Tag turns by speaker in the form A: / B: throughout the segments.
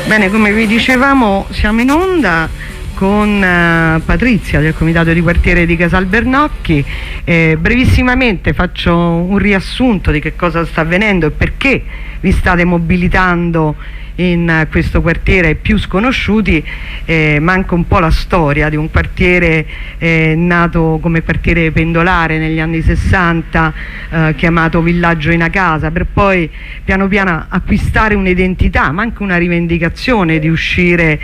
A: Bene, come vi dicevamo, siamo in onda con Patrizia del Comitato di Quartiere di Casal Bernocchi. Brevissimamente faccio un riassunto di che cosa sta avvenendo e perché vi state mobilitando in questo quartiere più sconosciuti. Manca un po' la storia di un quartiere nato come quartiere pendolare negli anni 60, chiamato Villaggio in Casa, per poi piano piano acquistare un'identità, ma anche una rivendicazione di uscire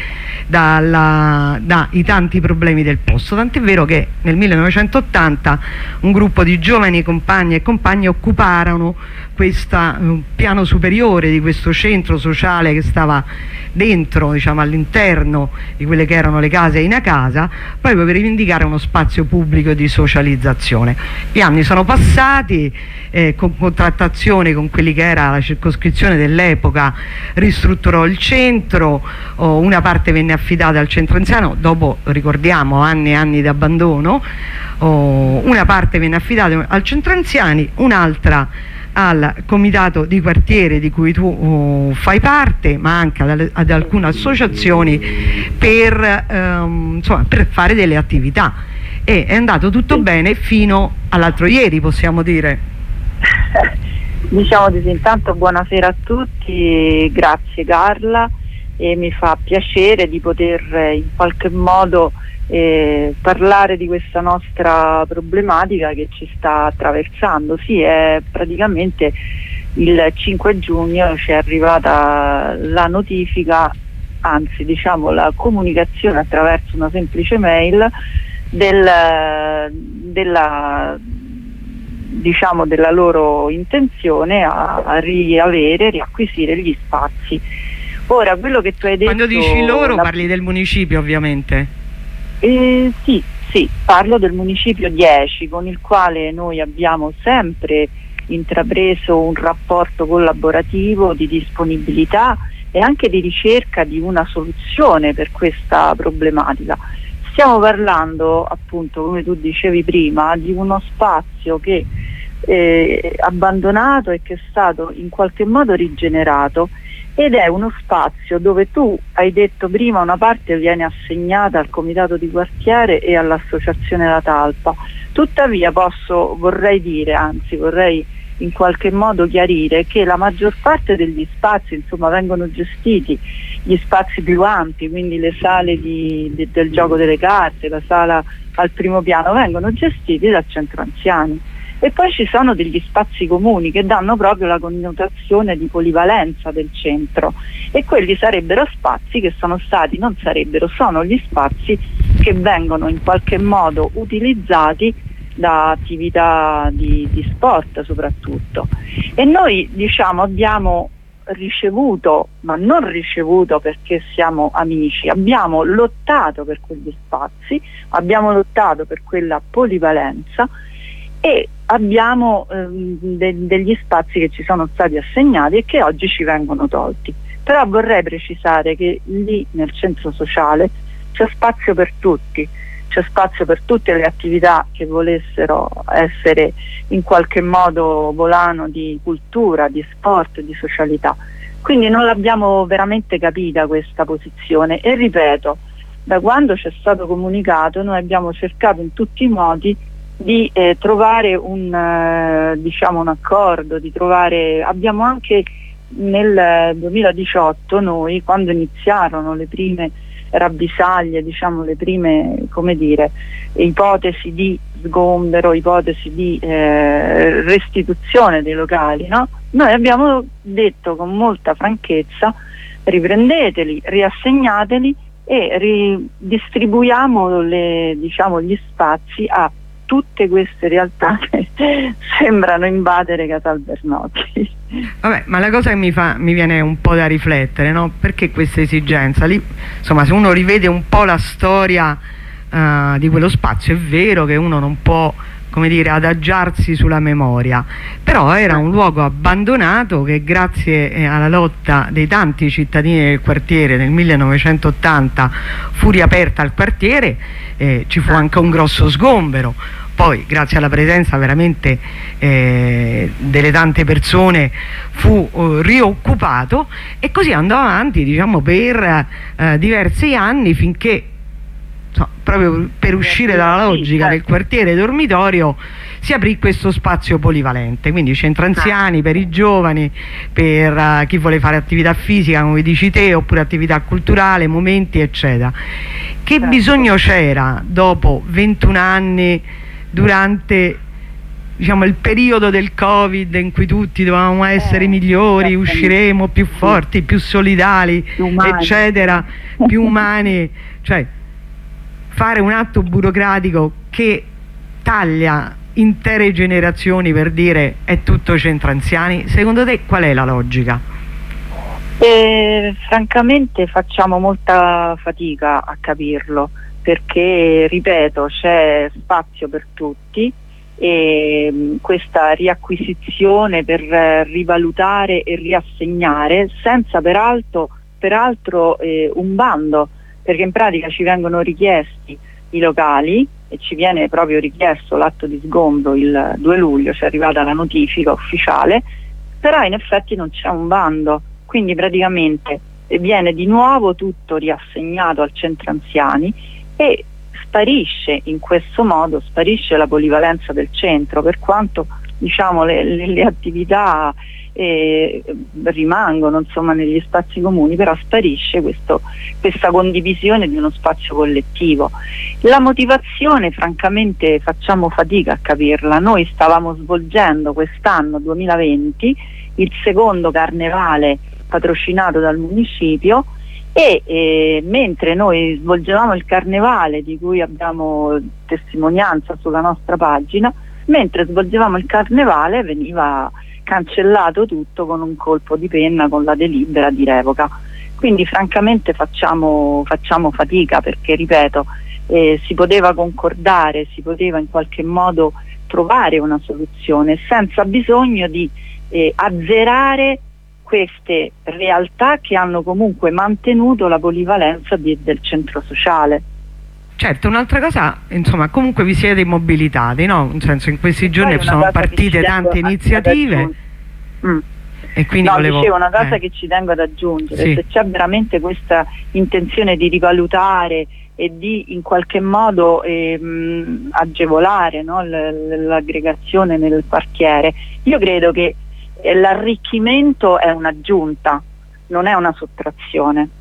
A: dai tanti problemi del posto. Tant'è vero che nel 1980 un gruppo di giovani compagni e compagne occuparono questo piano superiore di questo centro sociale che stava dentro, diciamo, all'interno di quelle che erano le case in casa, proprio per rivendicare uno spazio pubblico di socializzazione. Gli anni sono passati, con contrattazione con quelli che era la circoscrizione dell'epoca ristrutturò il centro, una parte venne affidata al centro anziano, dopo ricordiamo anni e anni di abbandono, una parte venne affidata al centro anziani, un'altra al comitato di quartiere di cui tu fai parte, ma anche ad alcune associazioni per fare delle attività, e è andato tutto bene fino all'altro ieri, possiamo dire.
B: Diciamo di sì. Intanto buonasera a tutti, grazie Carla, e mi fa piacere di poter in qualche modo parlare di questa nostra problematica che ci sta attraversando. Sì, è praticamente il 5 giugno ci è arrivata la notifica, anzi diciamo la comunicazione attraverso una semplice mail della loro intenzione a riacquisire gli spazi. Ora, quello che tu hai detto...
A: Quando dici loro parli del municipio, ovviamente.
B: Sì, parlo del municipio 10, con il quale noi abbiamo sempre intrapreso un rapporto collaborativo di disponibilità e anche di ricerca di una soluzione per questa problematica. Stiamo parlando, appunto, come tu dicevi prima, di uno spazio che è abbandonato e che è stato in qualche modo rigenerato, ed è uno spazio dove tu hai detto prima una parte viene assegnata al comitato di quartiere e all'associazione La Talpa. Tuttavia vorrei in qualche modo chiarire che la maggior parte degli spazi, insomma, vengono gestiti, gli spazi più ampi, quindi le sale del gioco delle carte, la sala al primo piano, vengono gestiti dal centro anziani. E poi ci sono degli spazi comuni che danno proprio la connotazione di polivalenza del centro, e quelli sarebbero spazi che sono gli spazi che vengono in qualche modo utilizzati da attività di sport soprattutto. E noi, diciamo, abbiamo ricevuto, ma non ricevuto perché siamo amici, abbiamo lottato per quegli spazi, abbiamo lottato per quella polivalenza, e abbiamo degli spazi che ci sono stati assegnati e che oggi ci vengono tolti. Però vorrei precisare che lì nel centro sociale c'è spazio per tutti, c'è spazio per tutte le attività che volessero essere in qualche modo volano di cultura, di sport, di socialità. Quindi non l'abbiamo veramente capita questa posizione, e ripeto, da quando ci è stato comunicato noi abbiamo cercato in tutti i modi di trovare un accordo, abbiamo anche nel 2018 noi, quando iniziarono le prime rabvisaglie, diciamo le prime, come dire, ipotesi di sgombero, ipotesi di restituzione dei locali, no? Noi abbiamo detto con molta franchezza: riprendeteli, riassegnateli e ridistribuiamo gli spazi a tutte queste realtà che sembrano invadere Casal Bernocchi.
A: Vabbè, ma la cosa che mi viene un po' da riflettere, no? Perché questa esigenza? Lì, insomma, se uno rivede un po' la storia di quello spazio, è vero che uno non può, come dire, adagiarsi sulla memoria, però era un luogo abbandonato che grazie alla lotta dei tanti cittadini del quartiere nel 1980 fu riaperta al quartiere. Ci fu anche un grosso sgombero. poi grazie alla presenza veramente delle tante persone fu rioccupato, e così andò avanti, diciamo, per diversi anni, finché proprio per uscire dalla logica del quartiere dormitorio si aprì questo spazio polivalente, quindi centro anziani per i giovani, per chi vuole fare attività fisica come dici te, oppure attività culturale, momenti eccetera. Che bisogno c'era dopo 21 anni, durante, diciamo, il periodo del Covid, in cui tutti dovevamo essere migliori, usciremo più forti, più solidali, eccetera, più umani, cioè fare un atto burocratico che taglia intere generazioni per dire è tutto centro anziani? Secondo te qual è la logica?
B: Francamente facciamo molta fatica a capirlo, perché ripeto, c'è spazio per tutti, e questa riacquisizione per rivalutare e riassegnare senza peraltro un bando, perché in pratica ci vengono richiesti i locali e ci viene proprio richiesto l'atto di sgombro il 2 luglio, ci è arrivata la notifica ufficiale, però in effetti non c'è un bando, quindi praticamente viene di nuovo tutto riassegnato al centro anziani e sparisce, in questo modo sparisce la polivalenza del centro, per quanto, diciamo, le attività rimangono, insomma, negli spazi comuni, però sparisce questa condivisione di uno spazio collettivo. La motivazione francamente facciamo fatica a capirla. Noi stavamo svolgendo quest'anno 2020 il secondo carnevale patrocinato dal municipio, e mentre noi svolgevamo il carnevale, di cui abbiamo testimonianza sulla nostra pagina, mentre svolgevamo il carnevale veniva cancellato tutto con un colpo di penna, con la delibera di revoca. Quindi francamente facciamo fatica, perché ripeto, si poteva concordare, si poteva in qualche modo trovare una soluzione senza bisogno di azzerare queste realtà che hanno comunque mantenuto la polivalenza del centro sociale.
A: Certo, un'altra cosa, insomma, comunque vi siete mobilitati, no? Nel senso, in questi giorni sono partite tante iniziative. E quindi
B: dicevo una cosa che ci tengo ad aggiungere, se c'è veramente questa intenzione di rivalutare e di in qualche modo agevolare, no, l'aggregazione nel quartiere, io credo che l'arricchimento è un'aggiunta, non è una sottrazione.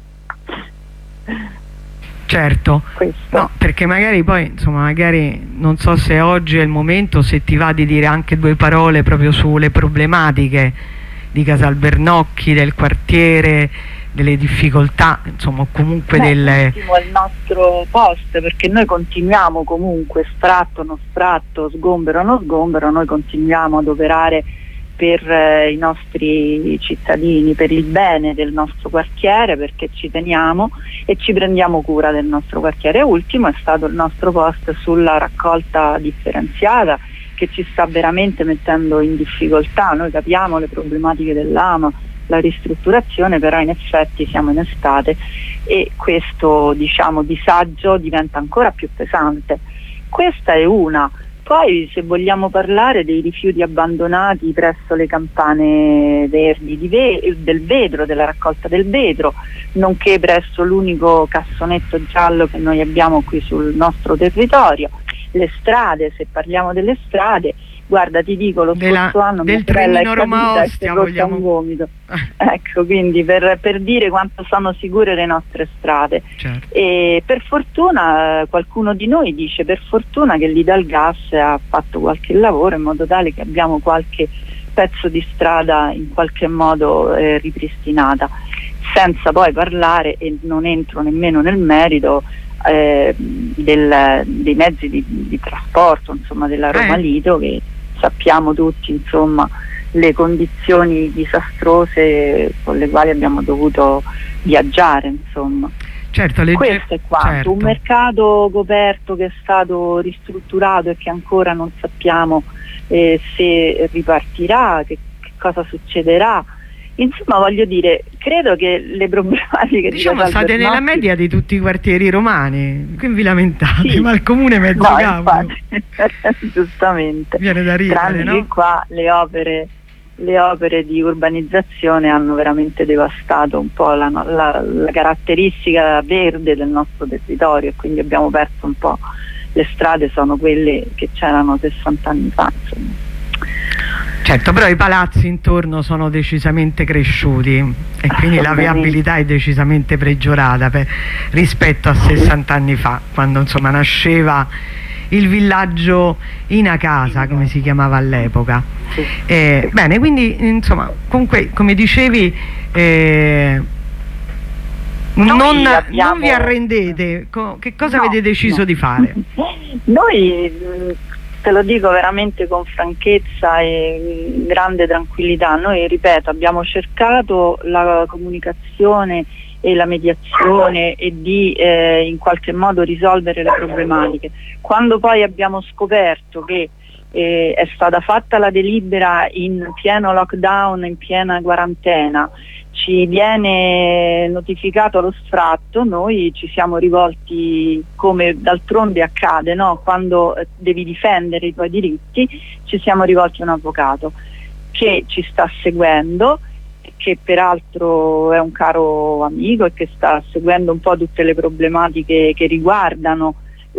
A: Certo, no, perché magari poi, insomma, magari non so se oggi è il momento, se ti va di dire anche due parole proprio sulle problematiche di Casalbernocchi, del quartiere, delle difficoltà, insomma, comunque delle...
B: È il nostro post, perché noi continuiamo comunque, sfratto, non sfratto, sgombero, non sgombero, noi continuiamo ad operare per i nostri cittadini, per il bene del nostro quartiere, perché ci teniamo e ci prendiamo cura del nostro quartiere. Ultimo è stato il nostro post sulla raccolta differenziata, che ci sta veramente mettendo in difficoltà. Noi capiamo le problematiche dell'AMA, la ristrutturazione, però in effetti siamo in estate e questo, diciamo, disagio diventa ancora più pesante. Questa è una. Poi, se vogliamo parlare dei rifiuti abbandonati presso le campane verdi del vetro, della raccolta del vetro, nonché presso l'unico cassonetto giallo che noi abbiamo qui sul nostro territorio, le strade, se parliamo delle strade, guarda, ti dico, lo scorso anno mia sorella è caduta e si è rotta un gomito. Ecco, quindi per dire quanto sono sicure le nostre strade.
A: Certo.
B: E per fortuna, qualcuno di noi dice per fortuna che l'Italgas ha fatto qualche lavoro in modo tale che abbiamo qualche pezzo di strada in qualche modo ripristinata, senza poi parlare, e non entro nemmeno nel merito, dei mezzi di trasporto, insomma, della Roma Lido, che sappiamo tutti, insomma, le condizioni disastrose con le quali abbiamo dovuto viaggiare, insomma.
A: Certo,
B: questo è quanto.
A: Certo.
B: Un mercato coperto che è stato ristrutturato e che ancora non sappiamo se ripartirà, che cosa succederà, Insomma, voglio dire, credo che le problematiche
A: diciamo state nella media di tutti i quartieri romani, qui vi lamentate, sì, ma il comune mezzo cavolo.
B: Giustamente.
A: Viene da ridere,
B: tranne
A: no?
B: che qua le opere di urbanizzazione hanno veramente devastato un po' la caratteristica verde del nostro territorio, e quindi abbiamo perso un po'. Le strade sono quelle che c'erano 60 anni fa, insomma.
A: Certo, però i palazzi intorno sono decisamente cresciuti e quindi la viabilità è decisamente peggiorata rispetto a 60 anni fa, quando insomma nasceva il villaggio in Acasa, come si chiamava all'epoca. Bene, quindi insomma, comunque, come dicevi, non vi arrendete. Che cosa avete deciso di fare?
B: Noi, te lo dico veramente con franchezza e grande tranquillità, noi, ripeto, abbiamo cercato la comunicazione e la mediazione e di in qualche modo risolvere le problematiche. Quando poi abbiamo scoperto che è stata fatta la delibera in pieno lockdown, in piena quarantena, ci viene notificato lo sfratto, noi ci siamo rivolti, come d'altronde accade, no? Quando devi difendere i tuoi diritti, ci siamo rivolti a un avvocato che ci sta seguendo, che peraltro è un caro amico e che sta seguendo un po' tutte le problematiche che riguardano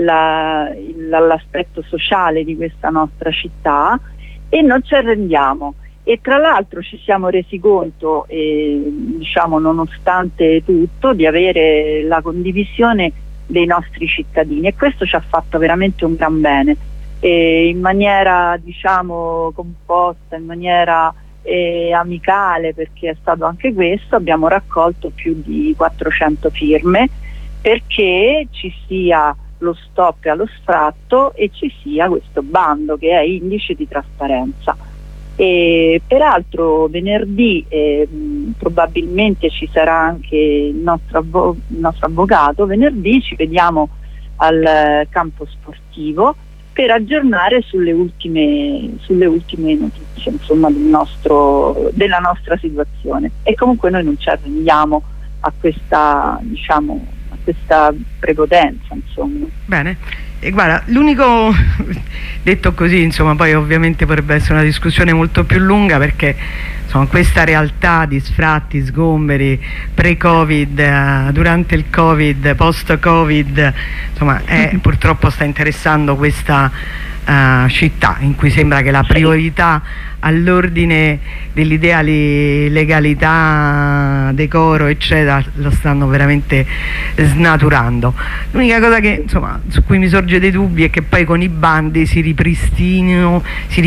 B: l'aspetto sociale di questa nostra città, e non ci arrendiamo. E tra l'altro ci siamo resi conto, diciamo nonostante tutto, di avere la condivisione dei nostri cittadini, e questo ci ha fatto veramente un gran bene. In maniera, diciamo, composta, in maniera amicale, perché è stato anche questo, abbiamo raccolto più di 400 firme perché ci sia lo stop allo sfratto e ci sia questo bando che è indice di trasparenza. E peraltro venerdì probabilmente ci sarà anche il nostro avvocato. Venerdì ci vediamo al campo sportivo per aggiornare sulle ultime notizie, insomma, della nostra situazione. E comunque noi non ci arrendiamo a questa, diciamo, a questa prepotenza, insomma.
A: Bene. E guarda, l'unico, detto così, insomma, poi ovviamente potrebbe essere una discussione molto più lunga, perché insomma questa realtà di sfratti, sgomberi, pre-Covid, durante il Covid, post-Covid, insomma, purtroppo sta interessando questa città, in cui sembra che la priorità all'ordine degli ideali legalità, decoro, eccetera, lo stanno veramente snaturando. L'unica cosa che, insomma, su cui mi sorge dei dubbi è che poi con i bandi si ripristino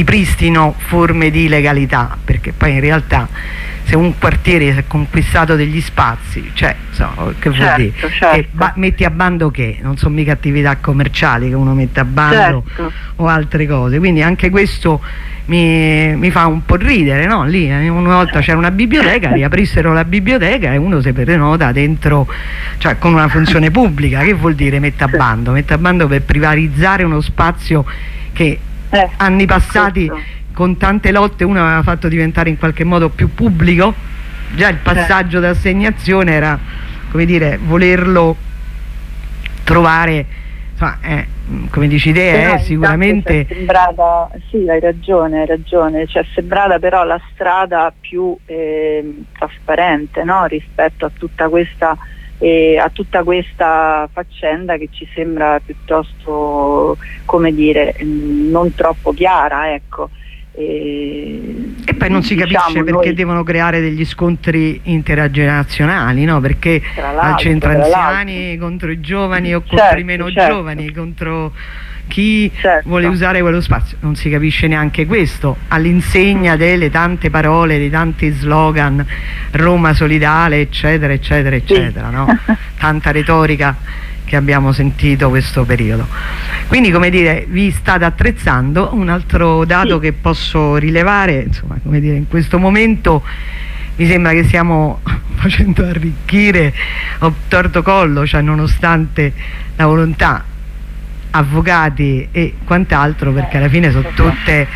A: forme di legalità, perché poi in realtà se un quartiere si è conquistato degli spazi, cioè, che vuol dire? Certo. Metti a bando che? Non sono mica attività commerciali che uno mette a bando, certo, o altre cose, quindi anche questo mi fa un po' ridere, no? Lì una volta c'era una biblioteca, riaprissero la biblioteca e uno si prenota dentro, cioè con una funzione pubblica. Che vuol dire mette a bando? Mette a bando per privatizzare uno spazio che anni passati, con tante lotte, uno aveva fatto diventare in qualche modo più pubblico. Già il passaggio d'assegnazione era, come dire, volerlo trovare, insomma, come dici te, sicuramente
B: sembrata, sì, hai ragione, cioè sembrata però la strada più trasparente, no? Rispetto a tutta questa faccenda che ci sembra piuttosto, come dire, non troppo chiara, ecco.
A: E poi non si capisce perché devono creare degli scontri intergenerazionali, no? Perché al centro anziani contro i giovani, o contro i meno giovani, contro chi vuole usare quello spazio. Non si capisce neanche questo, all'insegna delle tante parole, dei tanti slogan, Roma solidale, eccetera eccetera eccetera, no? Tanta retorica che abbiamo sentito questo periodo. Quindi, come dire, vi state attrezzando. Un altro dato che posso rilevare, insomma, come dire, in questo momento mi sembra che stiamo facendo arricchire obtorto collo, cioè nonostante la volontà, avvocati e quant'altro, perché alla fine sono tutte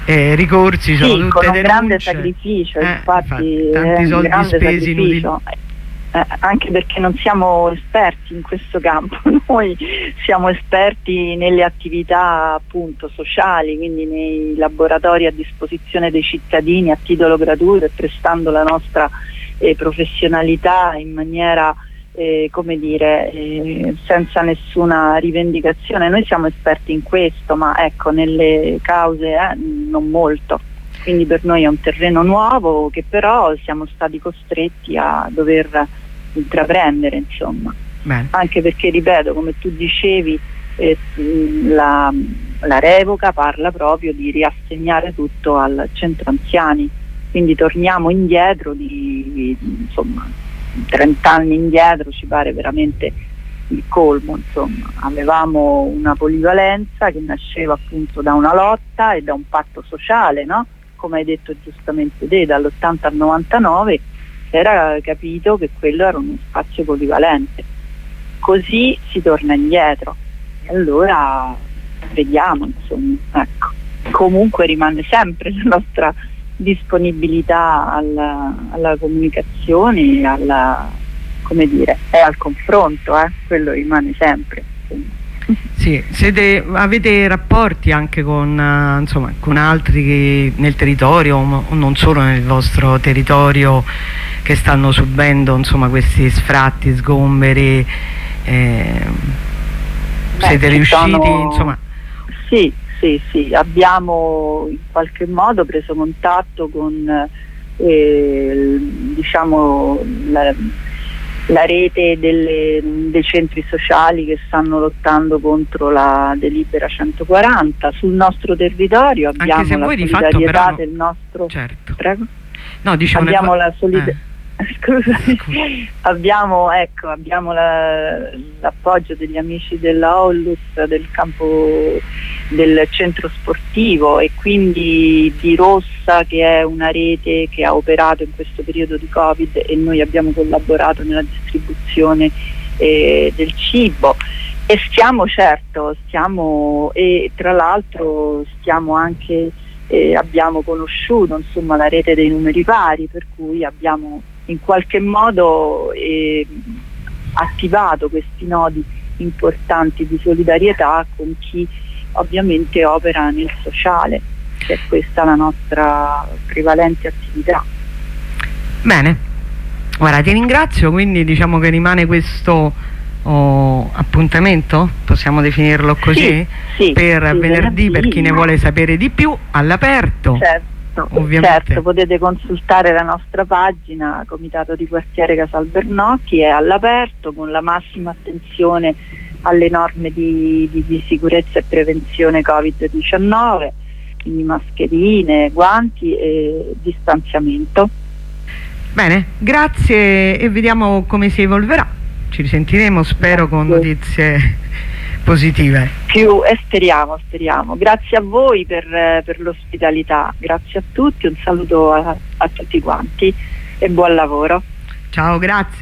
A: ricorsi,
B: sì,
A: sono tutte
B: con un
A: denunce.
B: grande sacrificio, infatti
A: tanti soldi spesi inutili.
B: Anche perché non siamo esperti in questo campo, noi siamo esperti nelle attività appunto sociali, quindi nei laboratori a disposizione dei cittadini a titolo gratuito e prestando la nostra professionalità in maniera come dire, senza nessuna rivendicazione. Noi siamo esperti in questo, ma ecco, nelle cause non molto. Quindi per noi è un terreno nuovo che però siamo stati costretti a dover intraprendere, insomma.
A: Bene.
B: Anche perché, ripeto, come tu dicevi, la revoca parla proprio di riassegnare tutto al centro anziani, quindi torniamo indietro di insomma 30 anni indietro, ci pare veramente il colmo, insomma. Avevamo una polivalenza che nasceva appunto da una lotta e da un patto sociale, no? Come hai detto giustamente te, dall'80 al 99 era capito che quello era uno spazio polivalente. Così si torna indietro e allora vediamo, insomma, ecco. Comunque rimane sempre la nostra disponibilità alla comunicazione, come dire, e al confronto, quello rimane sempre.
A: Sì, avete rapporti anche con, insomma, con altri che nel territorio, o non solo nel vostro territorio, che stanno subendo, insomma, questi sfratti, sgomberi? Siete riusciti, insomma?
B: Sì, abbiamo in qualche modo preso contatto con diciamo la rete dei centri sociali che stanno lottando contro la delibera 140 sul nostro territorio. Abbiamo la solidarietà del nostro...
A: Certo.
B: Prego?
A: No, diciamo
B: abbiamo la solidarietà. Scusami. Abbiamo l'appoggio degli amici della Ollus, del campo del centro sportivo, e quindi di Rossa, che è una rete che ha operato in questo periodo di Covid, e noi abbiamo collaborato nella distribuzione del cibo, e e tra l'altro stiamo anche abbiamo conosciuto, insomma, la rete dei numeri pari, per cui abbiamo in qualche modo attivato questi nodi importanti di solidarietà con chi ovviamente opera nel sociale, che è questa la nostra prevalente attività.
A: Bene, guarda, ti ringrazio, quindi diciamo che rimane questo appuntamento, possiamo definirlo così?
B: Sì,
A: per venerdì, per chi ne vuole sapere di più, all'aperto.
B: Certo, potete consultare la nostra pagina Comitato di Quartiere Casalbernocchi, è all'aperto con la massima attenzione alle norme di sicurezza e prevenzione Covid-19, quindi mascherine, guanti e distanziamento.
A: Bene, grazie e vediamo come si evolverà. Ci risentiremo, spero, con notizie positive.
B: Speriamo. Grazie a voi per l'ospitalità, grazie a tutti, un saluto a tutti quanti e buon lavoro.
A: Ciao, grazie.